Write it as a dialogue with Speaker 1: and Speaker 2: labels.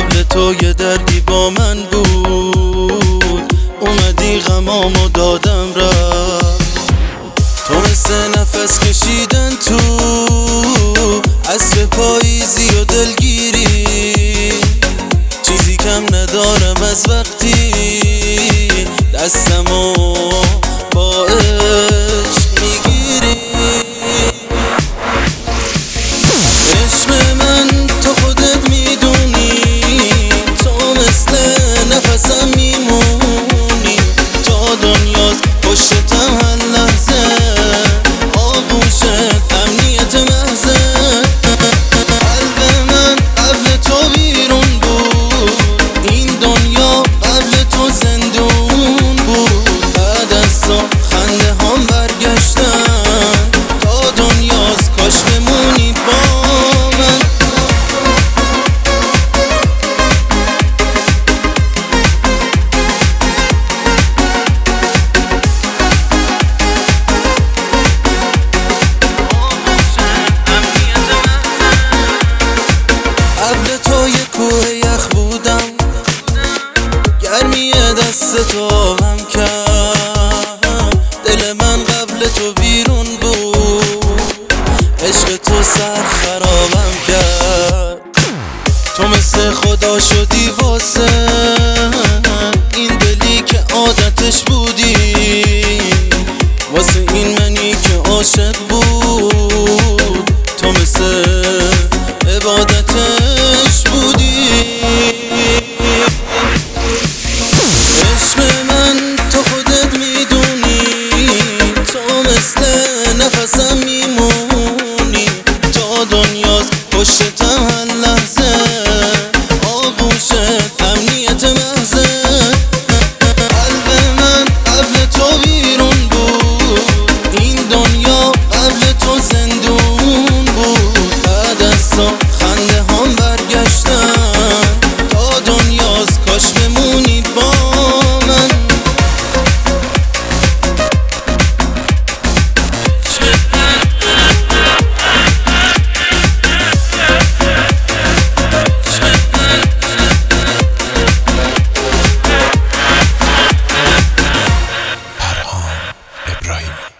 Speaker 1: قبل تو یه دردی با من بود، اومدی غمامو دادم رفت. تو مثل نفس کشیدن تو عصر پاییزی و دلگیری، چیزی کم ندارم از وقتی دستمو با عشق میگیری. عشق من تو خودت میدونی، تو مثل نفسم میمونی، تا دنیاست پشتم هر لحظه، آغوشت امنیت محضه. قلب من قبل تو بیرون بود، این دنیا قبل تو زندون بود. بعد از تو خنده هم برگشتن، تا دنیاست کاش بمونی با من. قبل تو یه کوه یخ بودم، گرمی دست تو هم کرد. دل من قبل تو ویرون بود، عشق تو سر خرابم کرد. تو مثل خدا شدی واسه این دلی که عادتش بودی، واسه این منی که عاشق بود، تو مثل عبادتش بودی. عشق من تو خودت میدونی، تو مثل نفسم میمونی، تا دنیاست پشتم هر لحظه، آغوشت امنیت محضه. قلب من قبل تو بیرون بود، این دنیا قبل تو زندون بود. بعد از تو خنده هم برگشتن، تا دنیاست کاش بمونی با من.
Speaker 2: فرهان ابراهیمی